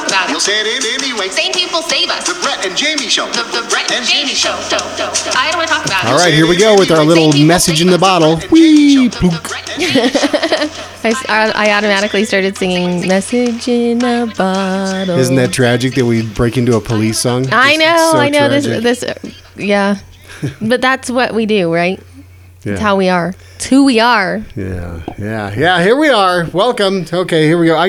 about it. You'll say it anyway. Sane people save us. The Brett and Jamie Show. The Brett and Jamie Show. I don't want to talk about it. All right, here we go with our little message in the bottle. Whee! Plunk. I automatically started singing "Message in a Bottle." Isn't that tragic that we break into a police song? I know, It's so I know. tragic. This, yeah. But that's what we do, right? Yeah. It's how we are. It's who we are. Yeah. Here we are. Welcome. Okay, here we go. I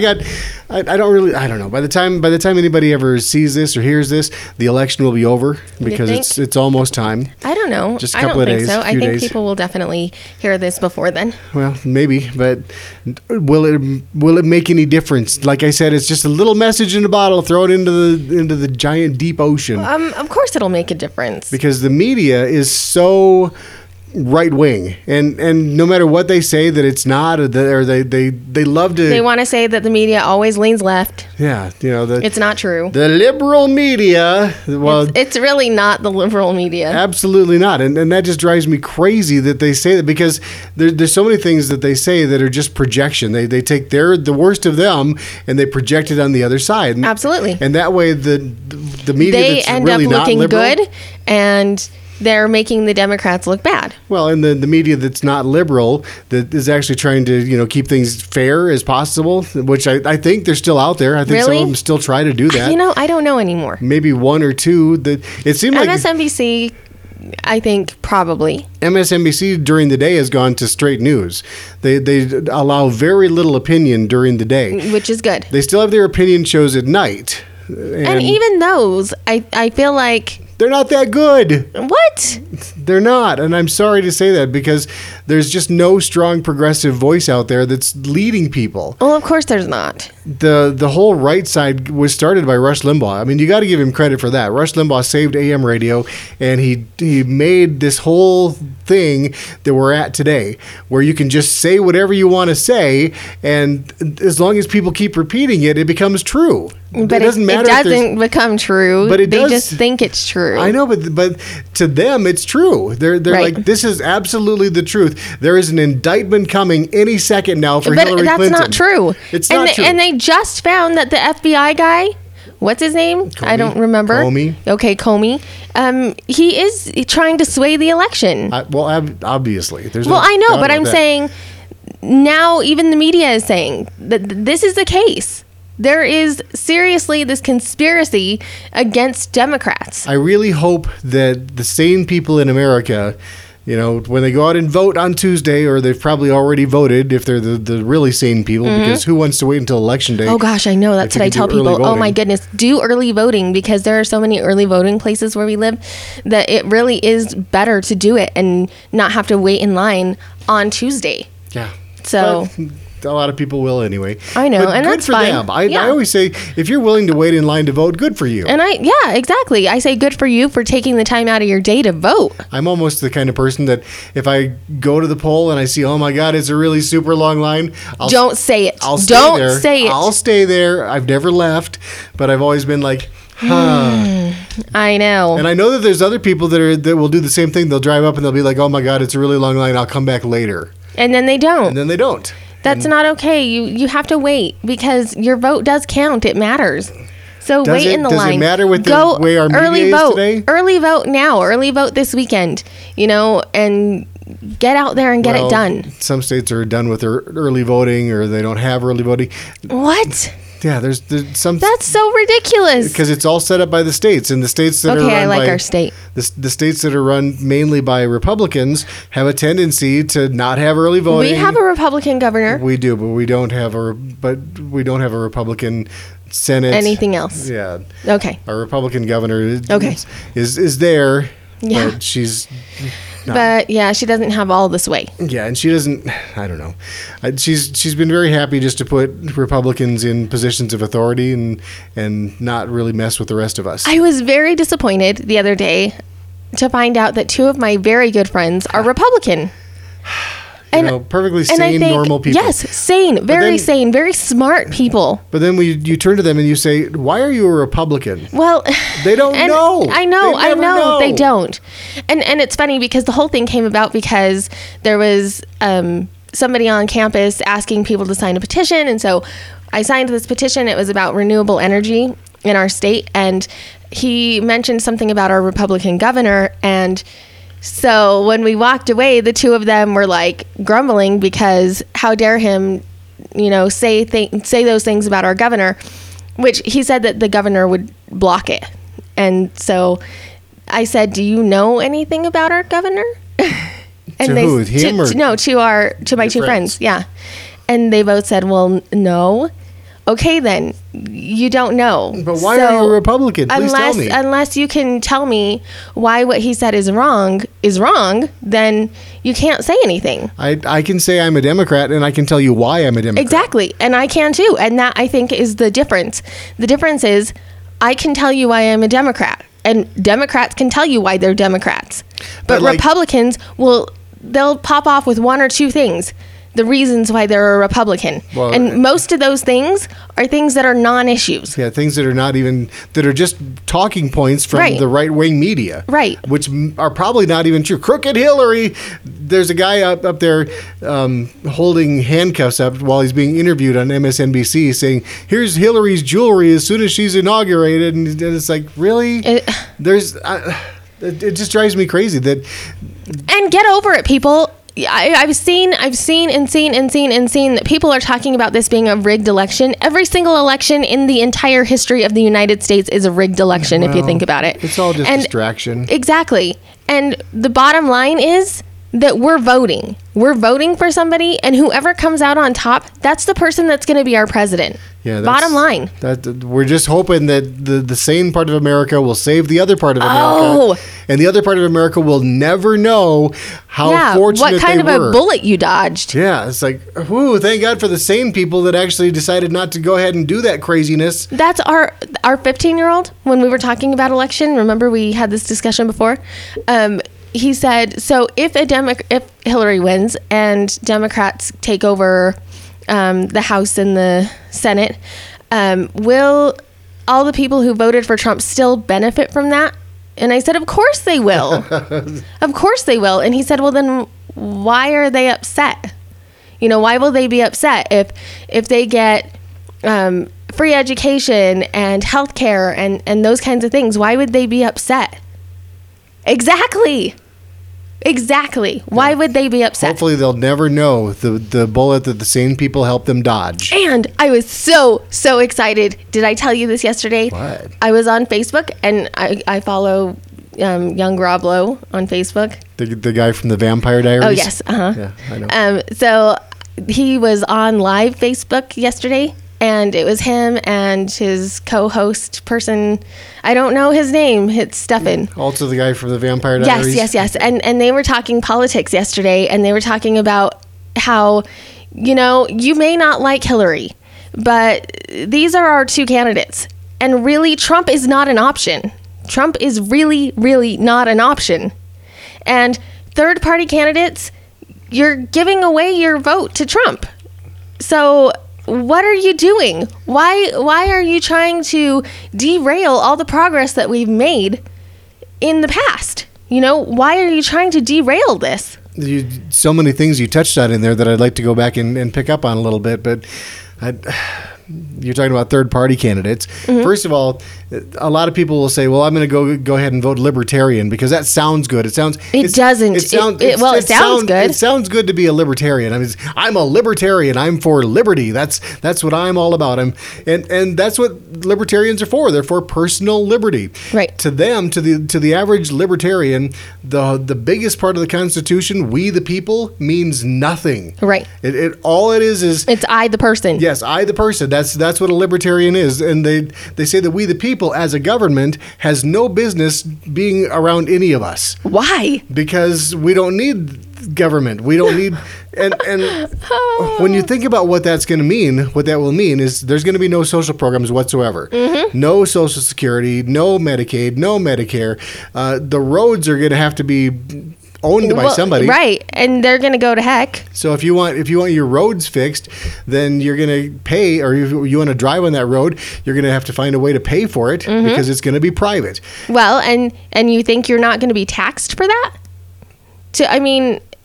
don't know. By the time anybody ever sees this or hears this, the election will be over because it's almost time. I don't know. Just a couple of days. So. I few think days. people will definitely hear this before then. Well, maybe, but will it make any difference? Like I said, it's just a little message in a bottle. Throw it into the giant deep ocean. Of course, it'll make a difference. Because the media is so right wing, and no matter what they say that it's not, or they love to. They want to say that the media always leans left. Yeah, It's not true. The liberal media. Well, it's really not the liberal media. Absolutely not, and that just drives me crazy that they say that, because there's so many things that they say that are just projection. They take the worst of them and they project it on the other side. Absolutely. And that way the media they that's end really up not looking liberal, good, and they're making the Democrats look bad. Well, and the media that's not liberal, that is actually trying to keep things fair as possible, which I think they're still out there. I think some of them still try to do that. I don't know anymore. Maybe one or two. That it seemed like MSNBC, I think probably. MSNBC during the day has gone to straight news. They allow very little opinion during the day, Which is good. They still have their opinion shows at night. And even those, I feel like... They're not that good. What? They're not. And I'm sorry to say that, because there's just no strong progressive voice out there that's leading people. Well, of course there's not. The whole right side was started by Rush Limbaugh. I mean, you got to give him credit for that. Rush Limbaugh saved AM radio, and he made this whole thing that we're at today, where you can just say whatever you want to say, and as long as people keep repeating it, it becomes true. But it doesn't matter. It doesn't become true. But they just think it's true. I know, but to them, it's true. They're right. like, this is absolutely the truth. There is an indictment coming any second now for Hillary Clinton. But that's not true. It's not true. And they just found that the FBI guy, what's his name? Comey? I don't remember. Comey. Okay, Comey. He is trying to sway the election. Obviously. I know, but I'm saying now even the media is saying that this is the case. There is seriously this conspiracy against Democrats. I really hope that the sane people in America, when they go out and vote on Tuesday, or they've probably already voted if they're the really sane people, because who wants to wait until Election Day? Oh gosh, I know. That's what I tell people. Oh my goodness, do early voting, because there are so many early voting places where we live that it really is better to do it and not have to wait in line on Tuesday. Yeah. So... a lot of people will anyway. I know, but and good that's for fine. them. I always say, if you're willing to wait in line to vote, good for you. And exactly. I say good for you for taking the time out of your day to vote. I'm almost the kind of person that if I go to the poll and I see, oh my God, it's a really super long line, don't say it. I'll stay don't there. say it. I'll stay there. I've never left, but I've always been like, I know. And I know that there's other people that will do the same thing. They'll drive up and they'll be like, oh my God, it's a really long line. I'll come back later. And then they don't. And then they don't. That's not okay. You have to wait, because your vote does count. It matters. So wait in the line. Does it matter with the way our media is today? Early vote now. Early vote this weekend. And get out there and get it done. Some states are done with their early voting, or they don't have early voting. What? Yeah, there's some. That's so ridiculous. Because it's all set up by the states, and the states that are run I like by our state. The states that are run mainly by Republicans have a tendency to not have early voting. We have a Republican governor. We do, but we don't have a Republican Senate. Anything else? Yeah. Okay. Our Republican governor is there, yeah. But she's. No. But yeah, she doesn't have all the sway. Yeah, and she doesn't. I don't know. She's been very happy just to put Republicans in positions of authority and not really mess with the rest of us. I was very disappointed the other day to find out that two of my very good friends are Republican. Perfectly sane, normal people. Yes, sane, very sane, very smart people. But then you turn to them and you say, "Why are you a Republican?" Well, they don't know. I know, they don't. And it's funny because the whole thing came about because there was somebody on campus asking people to sign a petition, and so I signed this petition. It was about renewable energy in our state, and he mentioned something about our Republican governor. And so when we walked away, the two of them were like grumbling because how dare him, say those things about our governor, which he said that the governor would block it. And so I said, "Do you know anything about our governor?" And to who? Him or to my two friends. Yeah. And they both said, "Well, no." Okay, then you don't know. But why are you a Republican? Please tell me. Unless you can tell me why what he said is wrong, then you can't say anything. I can say I'm a Democrat, and I can tell you why I'm a Democrat. Exactly, and I can too. And that, I think, is the difference. The difference is I can tell you why I'm a Democrat, and Democrats can tell you why they're Democrats. But Republicans they'll pop off with one or two things, the reasons why they're a Republican. Well, and most of those things are things that are non-issues. Yeah, things that are just talking points from the right-wing media. Right. Which are probably not even true. Crooked Hillary. There's a guy up there holding handcuffs up while he's being interviewed on MSNBC saying, "Here's Hillary's jewelry as soon as she's inaugurated." And it's like, really? It just drives me crazy that... And get over it, people. I've seen that people are talking about this being a rigged election. Every single election in the entire history of the United States is a rigged election, if you think about it. It's all just distraction. Exactly. And the bottom line is that we're voting. We're voting for somebody, and whoever comes out on top, that's the person that's going to be our president. Yeah, bottom line. We're just hoping that the sane part of America will save the other part of America. And the other part of America will never know how fortunate they were. What kind of a bullet you dodged. Yeah, it's like, whoo, thank God for the sane people that actually decided not to go ahead and do that craziness. That's our 15-year-old, when we were talking about election. Remember, we had this discussion before? He said, so if Hillary wins and Democrats take over the House and the Senate, will all the people who voted for Trump still benefit from that? And I said, of course they will. Of course they will. And he said, well, then why are they upset? Why will they be upset if they get free education and health care and those kinds of things? Why would they be upset? Exactly. Why would they be upset? Hopefully they'll never know the bullet that the sane people helped them dodge. And I was so excited. Did I tell you this yesterday? What? I was on Facebook, and I follow young Rob Lowe on Facebook. The guy from the Vampire Diaries? Oh, yes. Uh-huh. Yeah, I know. So he was on live Facebook yesterday. And it was him and his co-host person. I don't know his name. It's Stefan. Also the guy from the Vampire Diaries? Yes. And they were talking politics yesterday. And they were talking about how, you may not like Hillary, but these are our two candidates. And really, Trump is not an option. Trump is really, really not an option. And third-party candidates, you're giving away your vote to Trump. So... what are you doing? Why are you trying to derail all the progress that we've made in the past? Why are you trying to derail this? So many things you touched on in there that I'd like to go back and pick up on a little bit, but you're talking about third-party candidates. Mm-hmm. First of all, a lot of people will say, well, I'm going to go ahead and vote Libertarian because that sounds good. It sounds good. It sounds good. It sounds good to be a Libertarian. I mean, I'm a Libertarian. I'm for liberty. That's what I'm all about. And that's what Libertarians are for. They're for personal liberty. Right. To them, to the average Libertarian, the biggest part of the Constitution, we the people, means nothing. Right. All it is it's I the person. Yes, I the person. That's what a Libertarian is. And they say that we the people as a government has no business being around any of us. Why? Because we don't need government. We don't need and when you think about what that's going to mean, what that will mean is there's going to be no social programs whatsoever. Mm-hmm. No Social Security, no Medicaid, no Medicare. The roads are going to have to be owned by somebody, right? And they're going to go to heck. So if you want your roads fixed, then you're going to pay, or if you want to drive on that road, you're going to have to find a way to pay for it because it's going to be private. Well, and you think you're not going to be taxed for that?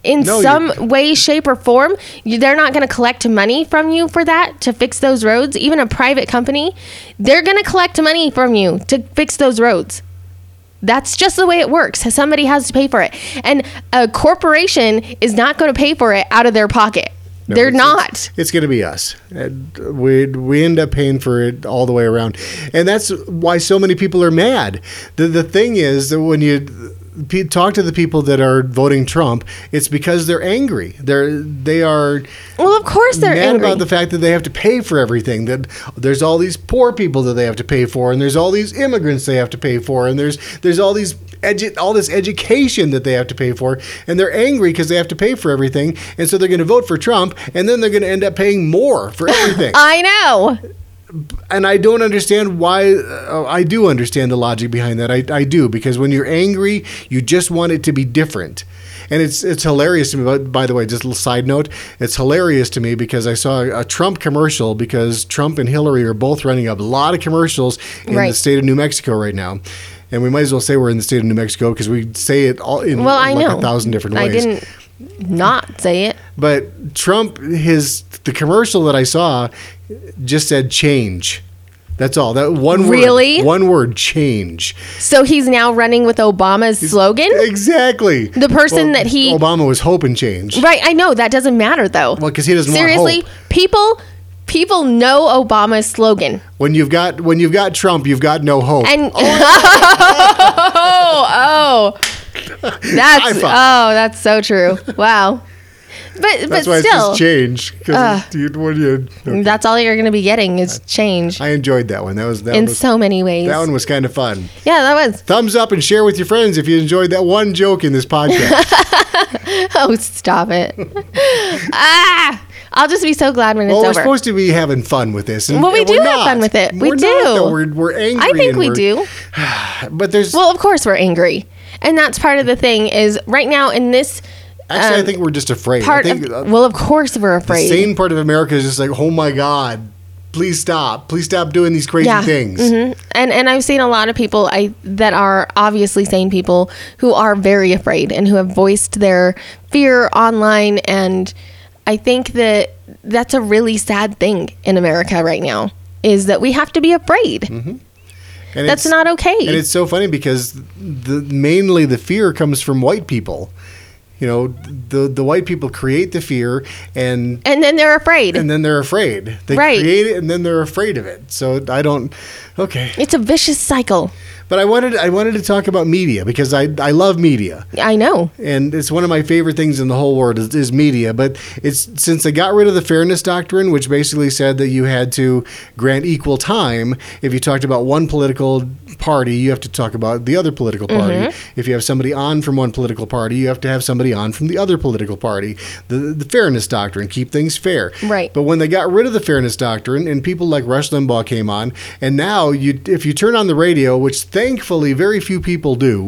in No, some you're- way, shape, or form. They're not going to collect money from you for that to fix those roads. Even a private company, they're going to collect money from you to fix those roads. That's just the way it works. Somebody has to pay for it. And a corporation is not going to pay for it out of their pocket. No, They're it's- not. It's going to be us. And we end up paying for it all the way around, and that's why so many people are mad. The thing is that when you talk to the people that are voting Trump, it's because they're angry. They are Well, of course they're mad angry. about the fact that they have to pay for everything. That there's all these poor people that they have to pay for, and there's all these immigrants they have to pay for, and there's all these all this education that they have to pay for, and they're angry because they have to pay for everything, and so they're going to vote for Trump, and then they're going to end up paying more for everything. I know. And I don't understand why. I do understand the logic behind that. I do, because when you're angry, you just want it to be different. And it's hilarious to me. By the way, just a little side note, it's hilarious to me because I saw a Trump commercial, because Trump and Hillary are both running a lot of commercials in Right. the state of New Mexico right now. And we might as well say we're in the state of New Mexico because we say it all in Well, I like know. 1,000 different I ways. didn't not say it. But Trump, the commercial that I saw just said change. That's all. That one word. Really? One word, change. So he's now running with Obama's slogan? Exactly. The person that he- Obama was hope and change. Right, I know. That doesn't matter, though. Well, because he doesn't Seriously, want hope. people know Obama's slogan. When you've got Trump, you've got no hope. And High five. that's so true. Wow. But That's why still, it's just change. 'Cause okay. that's all you're going to be getting is change I enjoyed that one. That was in so many ways. that one was kind of fun. Yeah, that was. Thumbs up and share with your friends if you enjoyed that one joke in this podcast. Oh, stop it. I'll just be so glad when it's Well, we're over. supposed to be having fun with this. And, Well, we and do we're have not. fun with it. We We're do. Not, though. We're angry. I think and we we're- do. But there's... Well, of course we're angry. And that's part of the thing is right now in this Actually, I think we're just afraid. part I think, of, well, of course we're the afraid. sane part of America is just like, oh my God, please stop. Please stop doing these crazy things. Mhm. And I've seen a lot of people that are obviously sane people who are very afraid and who have voiced their fear online. And I think that that's a really sad thing in America right now is that we have to be afraid. And That's it's- not okay. And it's so funny because mainly the fear comes from white people. You know, the white people create the fear and then they're afraid. then they're afraid. They Right. create it and then they're afraid of it. So okay. It's a vicious cycle. But I wanted to talk about media because I love media. I know. And it's one of my favorite things in the whole world is media. But it's since they got rid of the fairness doctrine, which basically said that you had to grant equal time. If you talked about one political party, you have to talk about the other political party. Mm-hmm. If you have somebody on from one political party, you have to have somebody on from the other political party. The fairness doctrine, keep things fair. Right. But when they got rid of the fairness doctrine and people like Rush Limbaugh came on, and now if you turn on the radio, which thankfully very few people do.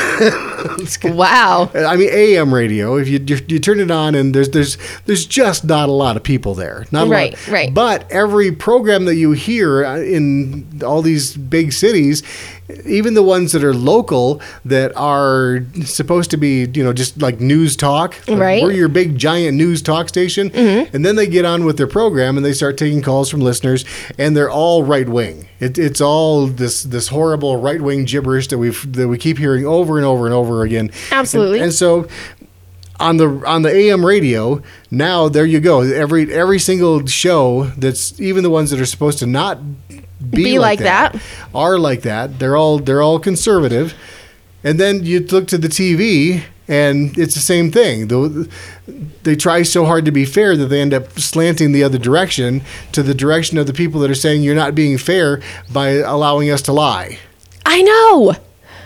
Wow. I mean, AM radio. If you turn it on, and there's just not a lot of people there. Not a Right, lot. right. But every program that you hear in all these big cities, even the ones that are local that are supposed to be, just like news talk. Right. We're your big giant news talk station, and then they get on with their program and they start taking calls from listeners, and they're all right wing. It's all this horrible right wing gibberish that we keep hearing over and over and over again. Absolutely. And so on the AM radio, now there you go. Every single show that's even the ones that are supposed to not be like that are like that. They're all conservative. And then you look to the TV and it's the same thing. They try so hard to be fair that they end up slanting the other direction to the direction of the people that are saying you're not being fair by allowing us to lie. I know.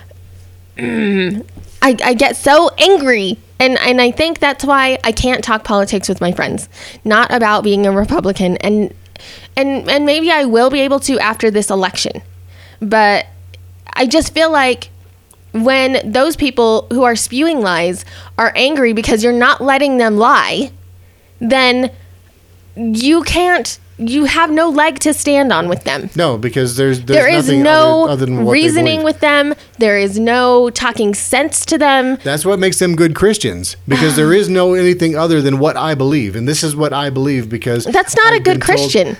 I get so angry. And I think that's why I can't talk politics with my friends. Not about being a Republican. And maybe I will be able to after this election. But I just feel like when those people who are spewing lies are angry because you're not letting them lie, then you can't you have no leg to stand on with them. No, because there's There is nothing no other than what they reasoning believe. with them. There is no talking sense to them. That's what makes them good Christians, because there is no anything other than what I believe, and this is what I believe because That's not a I've good been told- Christian.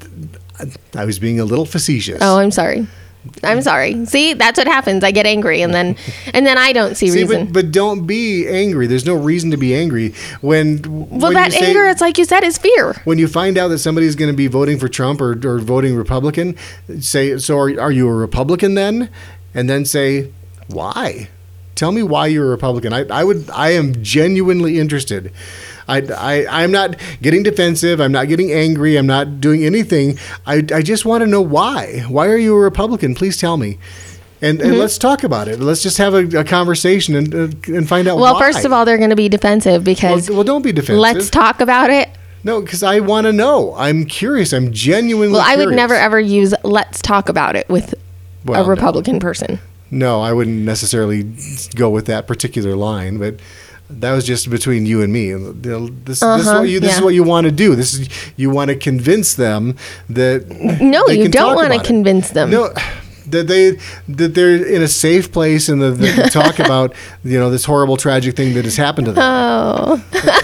I was being a little facetious. Oh, I'm sorry. I'm sorry. See, that's what happens. I get angry and then I don't see See, reason. but don't be angry. There's no reason to be angry when. Well, that anger, it's like you said, is fear. When you find out that somebody's going to be voting for Trump or voting Republican, say, so are you a Republican then? And then say, why? Tell me why you're a Republican. I am genuinely interested. I'm not getting defensive. I'm not getting angry. I'm not doing anything. I just want to know why. Why are you a Republican? Please tell me. And let's talk about it. Let's just have a conversation and find out why. Well, first of all, they're going to be defensive because well, don't be defensive. let's talk about it. No, because I want to know. I'm curious. I'm genuinely Well, I would curious. never ever use let's talk about it with Well, a Republican person. No, I wouldn't necessarily go with that particular line, but that was just between you and me. This is what you want to do. You want to convince them that No, they you can don't talk want to about it. convince them. No, that they're in a safe place and that they can talk about this horrible tragic thing that has happened to them. Oh.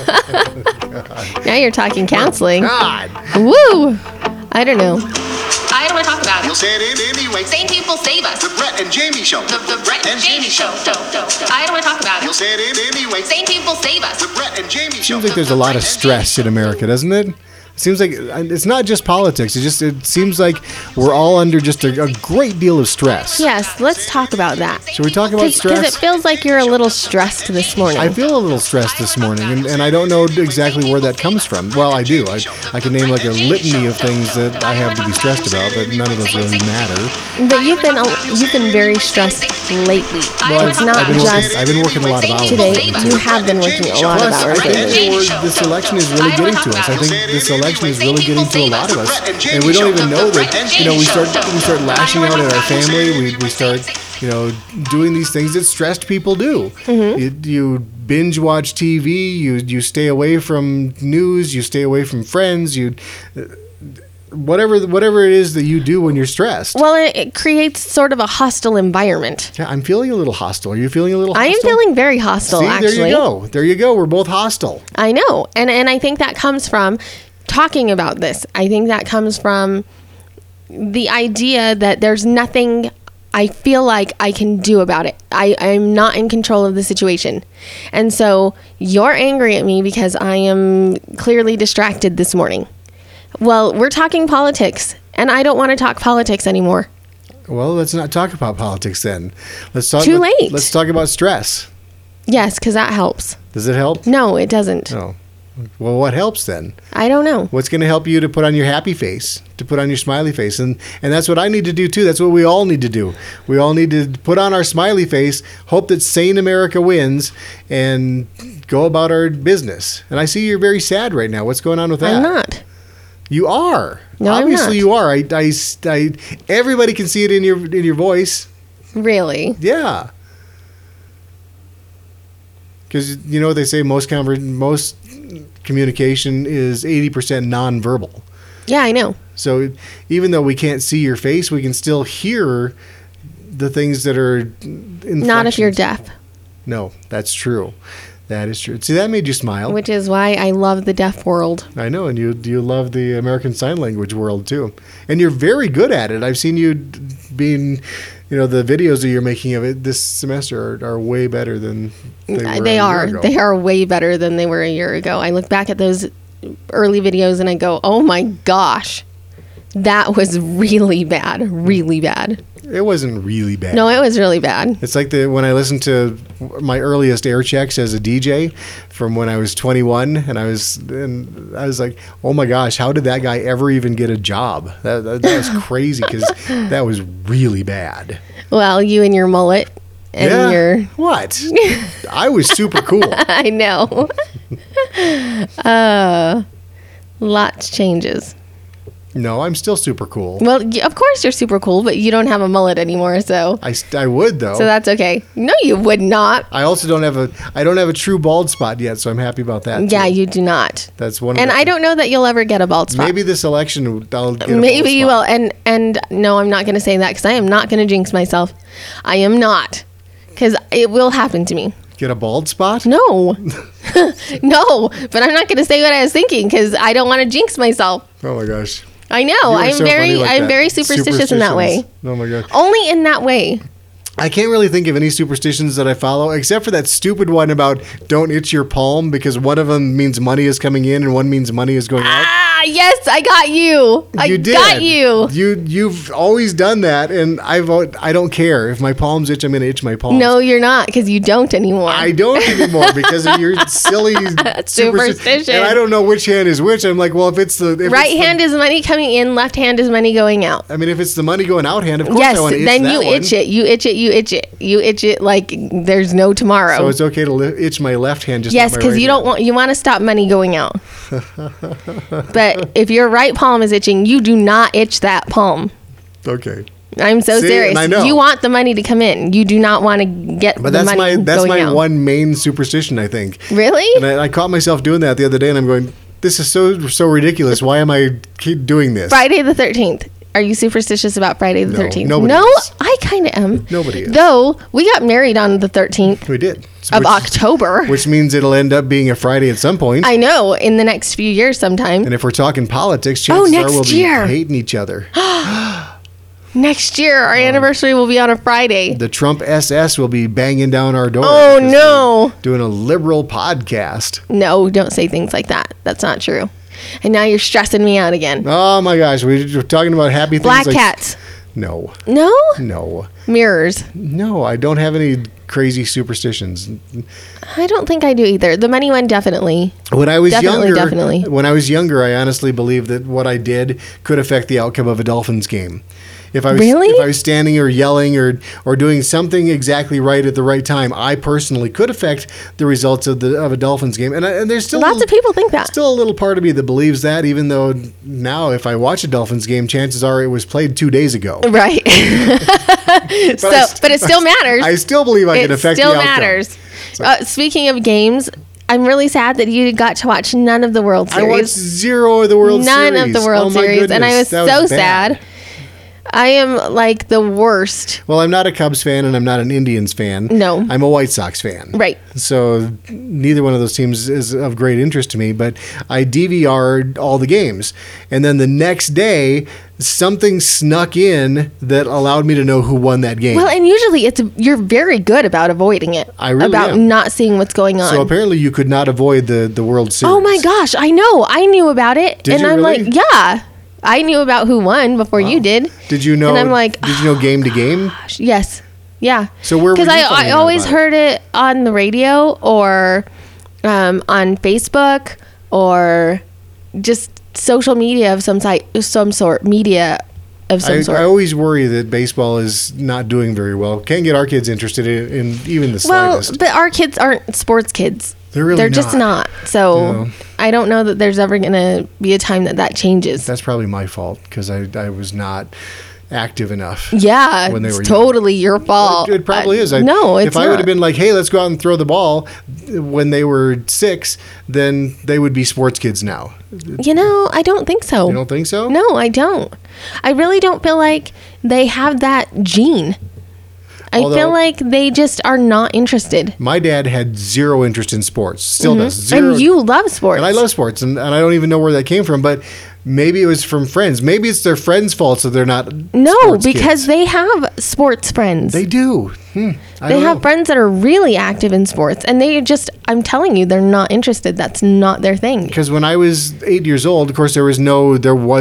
Now you're talking counseling. God, Woo! I don't know. I don't want to talk about You'll it. say it anyway. Sane people save us. The Brett and Jamie Show. The Brett and Jamie Show. I don't want to talk about You'll it. say it anyway. Sane people save us. The Brett and Jamie Show. seems like there's a lot of stress in America, doesn't it? It seems like it's not just politics. It seems like we're all under just a great deal of stress. Yes, let's talk about that. Should we talk about Because stress? it feels like you're a little stressed this morning. I feel a little stressed this morning, and I don't know exactly where that comes from. Well, I do. I can name like a litany of things that I have to be stressed about, but none of those really matter. But you've been very stressed lately. Well, It's not just I've been working a lot of hours. today. You have been working a lot of Plus, hours I think lately. this election is really getting to us. I think this election is really getting to a lot of us, and we don't even know that. We start lashing out at our family. We start doing these things that stressed people do. You binge watch TV. You stay away from news. You stay away from friends. Whatever it is that you do when you're stressed. Well, it creates sort of a hostile environment. Yeah, I'm feeling a little hostile. Are you feeling a little I hostile? am feeling very hostile, See, actually. There you go. We're both hostile. I know. And I think that comes from talking about this. I think that comes from the idea that there's nothing I feel like I can do about it. I'm not in control of the situation. And so you're angry at me because I am clearly distracted this morning. Well, we're talking politics, and I don't want to talk politics anymore. Well, let's not talk about politics then. Let's talk. Too late. Let's talk about stress. Yes, because that helps. Does it help? No, it doesn't. No. Well, what helps then? I don't know. What's going to help you to put on your happy face, to put on your smiley face? And that's what I need to do too. That's what we all need to do. We all need to put on our smiley face, hope that sane America wins, and go about our business. And I see you're very sad right now. What's going on with that? I'm not. You are. No, I'm Obviously not. you are. I everybody can see it in your voice. Really? Yeah. Because they say most communication is 80% nonverbal. Yeah, I know. So even though we can't see your face, we can still hear the things that are Not if you're inflections. deaf, No, that's true. That is true. See, that made you smile. which is why I love the deaf world. I know, and you love the American Sign Language world too, and you're very good at it. I've seen you being, the videos that you're making of it this semester are way better than they were. They a are. year ago. They are way better than they were a year ago. I look back at those early videos and I go, oh my gosh, that was really bad. Really bad. It wasn't really bad. No, it was really bad. It's like when I listened to my earliest air checks as a DJ from when I was 21, and I was like, oh my gosh, how did that guy ever even get a job? That was crazy because that was really bad. Well, you and your mullet and your... What? I was super cool. I know. Lots changes. No, I'm still super cool. Well, of course you're super cool, but you don't have a mullet anymore, so I would though. so that's okay. No, you would not. I also don't have a true bald spot yet, so I'm happy about that. Yeah, too. you do not. That's one. And I don't know that you'll ever get a bald spot. Maybe this election I'll get a Maybe bald you spot. will. And no, I'm not going to say that because I am not going to jinx myself. I am not, because it will happen to me. Get a bald spot? No, no. But I'm not going to say what I was thinking because I don't want to jinx myself. Oh my gosh. I know. You are I'm so funny like I'm that. very superstitious in that way. Superstitions. Oh my gosh. Only in that way. I can't really think of any superstitions that I follow except for that stupid one about don't itch your palm because one of them means money is coming in and one means money is going out. Ah, yes, I got you. I got you. You've always done that, and I don't care if my palms itch. I'm going to itch my palms. No, you're not because you don't anymore. I don't anymore because of your silly Superstition. And I don't know which hand is which. I'm like, well, if it's the Right hand is money coming in, left hand is money going out. I mean, if it's the money going out hand, of course Yes, I want to itch then that you one. itch it. You itch it. You itch it. You itch it like there's no tomorrow. So it's okay to itch my left hand. Just yes, not my because right you hand. don't want to stop money going out. But if your right palm is itching, you do not itch that palm. Okay. I'm so See, serious. and I know. You want the money to come in. You do not want to get But the that's money my going out. one main superstition, I think. Really? And I caught myself doing that the other day, and I'm going, this is so ridiculous. Why am I keep doing this? Friday the 13th. Are you superstitious about Friday the 13th? nobody No, is. I kind of am. Nobody is. Though we got married on the 13th We did. of October. Which means it'll end up being a Friday at some point. I know, in the next few years sometime. And if we're talking politics, chances next are we'll year. be hating each other. Next year, our anniversary will be on a Friday. The Trump SS will be banging down our door. Oh, because no. they're doing a liberal podcast. No, don't say things like that. That's not true. And now you're stressing me out again. Oh my gosh, we were talking about happy things. Black like, cats. No, No? no, Mirrors. no. I don't have any crazy superstitions. I don't think I do either. The money one, definitely. When I was Definitely. when I was younger, I honestly believed that what I did could affect the outcome of a Dolphins game. If I was Really? if I was standing or yelling or doing something exactly right at the right time, I personally could affect the results of a Dolphins game. And there's still Lots of people think that. Still a little part of me that believes that, even though now if I watch a Dolphins game, chances are it was played 2 days ago. Right. but it still matters. I still believe I it can affect still the outcome. matters. Speaking of games, I'm really sad that you got to watch none of the World I watched Series. zero of the World Series. None of the World Oh my Series. And I was goodness, that so bad. sad. I am like the worst. Well, I'm not a Cubs fan and I'm not an Indians fan. No. I'm a White Sox fan. Right. So neither one of those teams is of great interest to me, but I DVR'd all the games. And then the next day, something snuck in that allowed me to know who won that game. Well, and usually you're very good about avoiding it. I really about am. not seeing what's going on. So apparently you could not avoid the World Series. Oh my gosh, I know. I knew about it. Did and you I'm really? like, yeah. I knew about who won before you did. Did you know? And I'm like, did you know game to game? yes. Yeah. So where were Because you finding I out always about it? heard it on the radio or on Facebook or just social media of some sort. Media of some sort. I always worry that baseball is not doing very well. Can't get our kids interested in even the Well, slightest. but our kids aren't sports kids. They're really They're just not. So No. I don't know that there's ever going to be a time that changes. That's probably my fault because I was not active enough. Yeah, when they it's were totally your fault. It probably is. No, it's If I would not. have been like, "Hey, let's go out and throw the ball," when they were 6, then they would be sports kids now. I don't think so. You don't think so? No, I don't. I really don't feel like they have that gene. I Although- feel like they just are not interested. My dad had zero interest in sports. Still does. Zero. Mm-hmm. And you love sports. And I love sports, and I don't even know where that came from. But maybe it was from friends. Maybe it's their friends' fault, so they're not. No, sports because kids. they have sports friends. They do. I They don't have know. friends that are really active in sports, and they just, I'm telling you, they're not interested. That's not their thing. Because when I was 8 years old, of course, there was no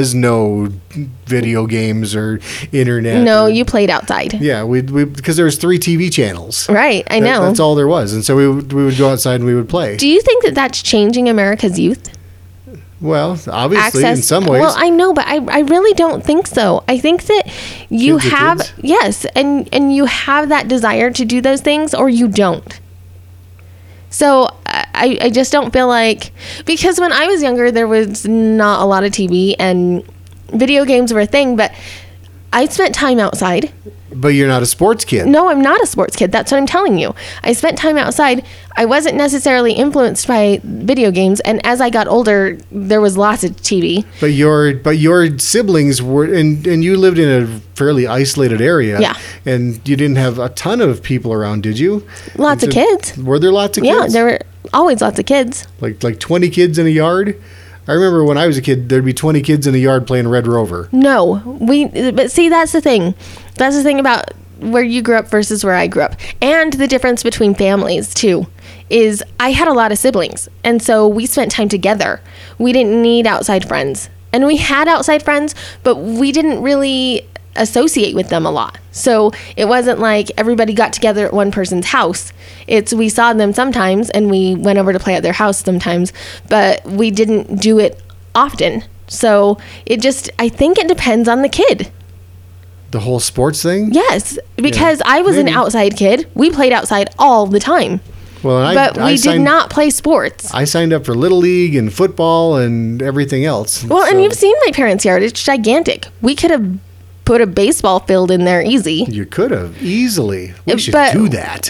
video games or internet. No, or- you played outside. Yeah, we because there was 3 TV channels. Right, I know. That's all there was, and so we would go outside and we would play. Do you think that that's changing America's youth? Well, obviously, in some ways. Well, I know, but I really don't think so. I think that you Kids are have, kids. yes, and you have that desire to do those things or you don't. So I just don't feel like, because when I was younger, there was not a lot of TV and video games were a thing, but I spent time outside. But you're not a sports kid. No, I'm not a sports kid. That's what I'm telling you. I spent time outside. I wasn't necessarily influenced by video games, and as I got older, there was lots of TV. But your siblings were, and you lived in a fairly isolated area. Yeah. And you didn't have a ton of people around, did you? Lots of kids. Were there lots of Yeah, kids? there were always lots of kids. Like 20 kids in a yard? I remember when I was a kid, there'd be 20 kids in a yard playing Red Rover. No, but see, that's the thing. That's the thing about where you grew up versus where I grew up. And the difference between families, too, is I had a lot of siblings. And so we spent time together. We didn't need outside friends. And we had outside friends, but we didn't really associate with them a lot. So it wasn't like everybody got together at one person's house. We saw them sometimes and we went over to play at their house sometimes, but we didn't do it often. So I think it depends on the kid. The whole sports thing? Yes, because Yeah, I was maybe. an outside kid. We played outside all the time, Well, and but we did not play sports. I signed up for Little League and football and everything else. Well, and So you've seen my parents' yard. It's gigantic. We could have put a baseball field in there easy. You could have easily. We should But- do that.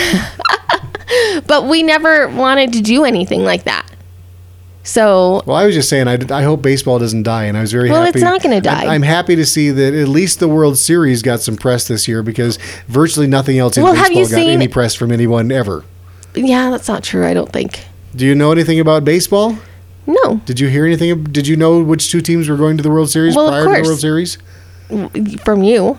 But we never wanted to do anything like that. So, Well, I was just saying, I hope baseball doesn't die, and I was very Well, happy. it's not gonna die. I'm happy to see that at least the World Series got some press this year because virtually nothing else in Well, have baseball you got seen- any press from anyone ever. yeah, that's not true, I don't think. Do you know anything about baseball? No, Did you hear anything? Did you know which two teams were going to the World Series Well, of prior to the course. World Series? from you.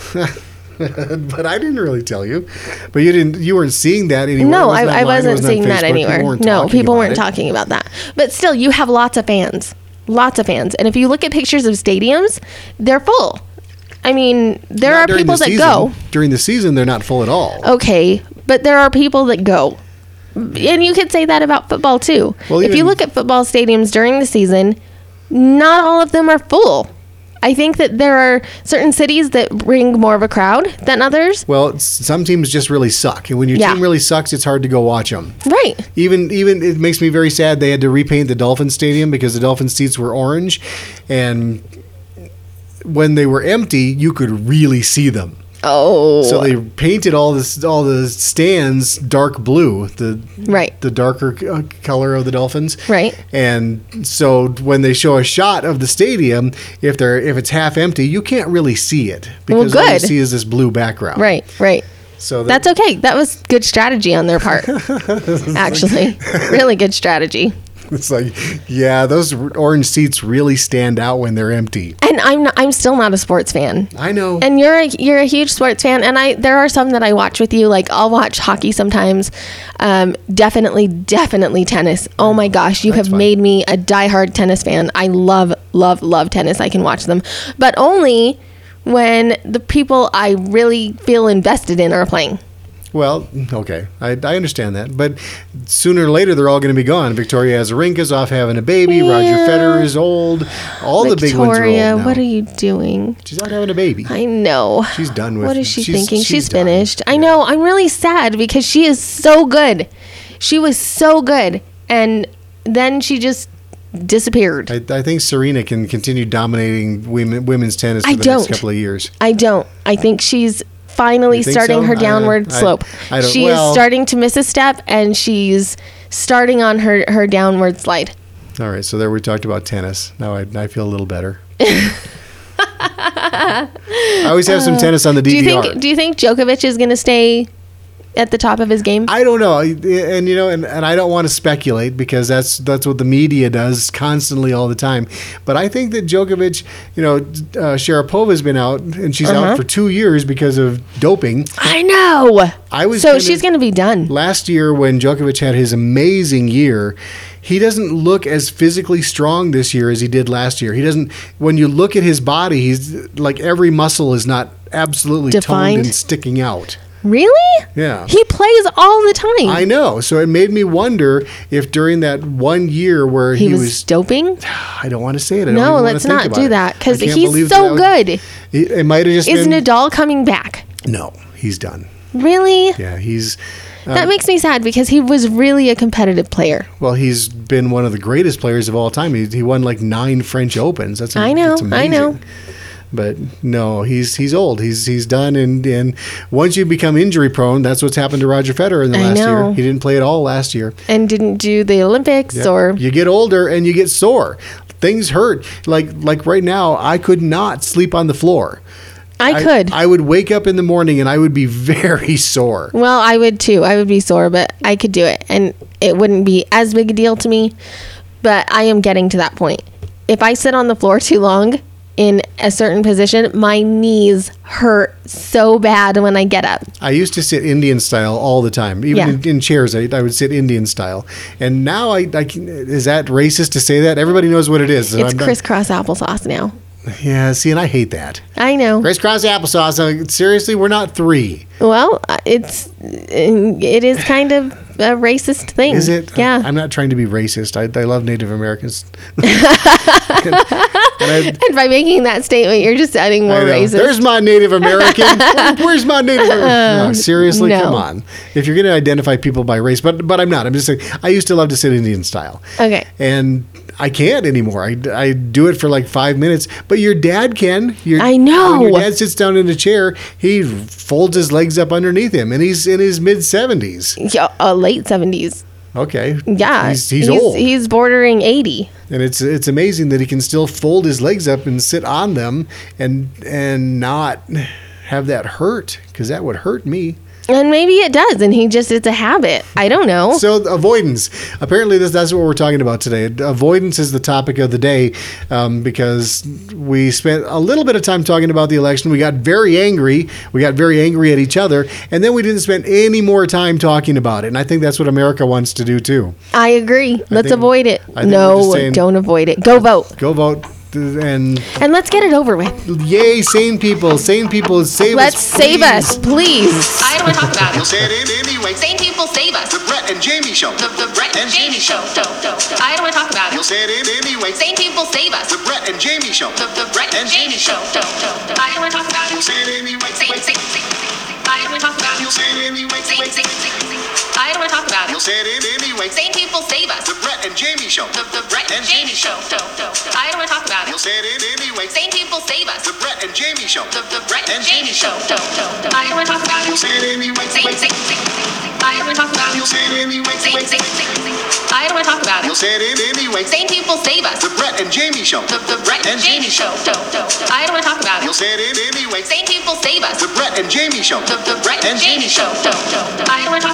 But I didn't really tell you. But you weren't seeing that anywhere. No, It wasn't I online, it wasn't wasn't on seeing that Facebook. anywhere. No, people weren't talking about that. But still, you have lots of fans. Lots of fans. And if you look at pictures of stadiums, they're full. I mean, there Not are during people the that season. go. During the season, they're not full at all. Okay, but there are people that go. And you could say that about football too. Well, if you even- look at football stadiums during the season, not all of them are full. I think that there are certain cities that bring more of a crowd than others. Well, some teams just really suck. And when your Yeah. team really sucks, it's hard to go watch them. Right. Even it makes me very sad they had to repaint the Dolphin Stadium because the Dolphin seats were orange, and when they were empty, you could really see them. Oh. So they painted all the stands dark blue, Right. the darker color of the Dolphins. Right. And so when they show a shot of the stadium, if it's half empty, you can't really see it because all you good. see is this blue background. Right, right. So That's okay. That was good strategy on their part. Actually, really good strategy. it's like, yeah, those orange seats really stand out when they're empty. And I'm still not a sports fan. I know. And you're a huge sports fan, and there are some that I watch with you. Like I'll watch hockey sometimes. Definitely tennis. Oh my gosh, you That's have fine. made me a diehard tennis fan. I love tennis. I can watch them, but only when the people I really feel invested in are playing. Well, okay, I understand that, but sooner or later they're all going to be gone. Victoria Azarenka's off having a baby. Roger Yeah. Federer is old. All the big ones are Victoria, old now. what are you doing? She's out having a baby. I know. She's done with. What is she she's- thinking? She's done. finished. I know. I'm really sad because she is so good. She was so good. And then she just disappeared. I think Serena can continue dominating women's tennis for I the next don't. couple of years. I don't. I think she's finally You think starting so? her downward slope. I don't- She well- is starting to miss a step and she's starting on her downward slide. All right, so there we talked about tennis. Now I feel a little better. I always have some tennis on the DVR. Do you think Djokovic is going to stay at the top of his game? I don't know, and I don't want to speculate because that's what the media does constantly all the time. But I think that Djokovic, Sharapova's been out and she's out for 2 years because of doping. I know. So she's going to be done. Last year when Djokovic had his amazing year, he doesn't look as physically strong this year as he did last year. He doesn't. When you look at his body, he's like every muscle is not absolutely Defined? toned and sticking out. Really? Yeah. He plays all the time. I know. So it made me wonder if during that 1 year where he was doping? I don't want to say it. I don't No, even wanna let's think not about do it. that because I can't he's believe so that good. It might have just Is been. Nadal coming back? No, he's done. Really? Yeah, he's. That makes me sad because he was really a competitive player. Well, he's been one of the greatest players of all time. He won like 9 French Opens. That's I know. amazing. But no, he's old. He's done. And once you become injury prone, that's what's happened to Roger Federer in the last year. know. He didn't play at all last year. And didn't do the Olympics Yeah. or You get older and you get sore. Things hurt. Like right now, I could not sleep on the floor. I could. I would wake up in the morning and I would be very sore. Well, I would too. I would be sore, but I could do it. And it wouldn't be as big a deal to me. But I am getting to that point. If I sit on the floor too long in a certain position, my knees hurt so bad when I get up. I used to sit Indian style all the time. Even Yeah. in chairs, I would sit Indian style. And now is that racist to say that? Everybody knows what it is. So It's I'm not- crisscross applesauce now. Yeah, see, and I hate that. I know. Crisscross applesauce. Seriously, we're not 3. Well, it is kind of a racist thing. Is it? Yeah. I'm not trying to be racist. I love Native Americans. And And by making that statement, you're just adding more I know. racist. There's my Native American. Where's my Native American? No, seriously, no. come on. If you're going to identify people by race, but I'm not. I'm just saying, I used to love to sit Indian style. Okay. And I can't anymore. I do it for like 5 minutes. But your dad can. I know. When your dad sits down in a chair, he folds his legs up underneath him, and he's in his mid-70s. Yeah, late 70s. Okay. Yeah. He's old. He's bordering 80. And it's amazing that he can still fold his legs up and sit on them and not have that hurt, because that would hurt me. And maybe it does, and it's a habit. I don't know. So avoidance. Apparently, that's what we're talking about today. Avoidance is the topic of the day because we spent a little bit of time talking about the election. We got very angry. We got very angry at each other, and then we didn't spend any more time talking about it. And I think that's what America wants to do too. I agree. Let's think- avoid it. I think we're No, just saying- don't avoid it. Go vote. Go vote. And And let's get it over with. yay, sane people. Sane people, save Let's us. save please. us, please. I don't want to talk about You'll it. say it anyway. Sane people save us. The Brett and Jamie Show. The Brett and Jamie Show. I don't want to talk about You'll it. say it anyway. Sane people save us. The Brett and Jamie Show. The Brett and Jamie Show. I don't want to talk about You'll it. say it anyway. Sane. I don't want to talk about You'll it. say it anyway. Sane. I don't want to talk about You'll it. say it anyway. Sane people save us. The Brett and Jamie Show. The Brett and Jamie Show. I don't want to talk about You'll it. say it anyway. Sane people save us. The Brett and Jamie Show. The Brett and Jamie Show. I don't want to talk about You'll it. say it anyway. Sane. I don't want to talk about You'll it. say it anyway. Sane. I don't want to talk about You'll it. say it anyway. Sane people save us. The Brett and Jamie Show. The Brett and Jamie Show. I don't want to talk about You'll it. say it anyway. Sane people save us. The Brett and Jamie Show. The Brett and Jamie Show. I don't want to talk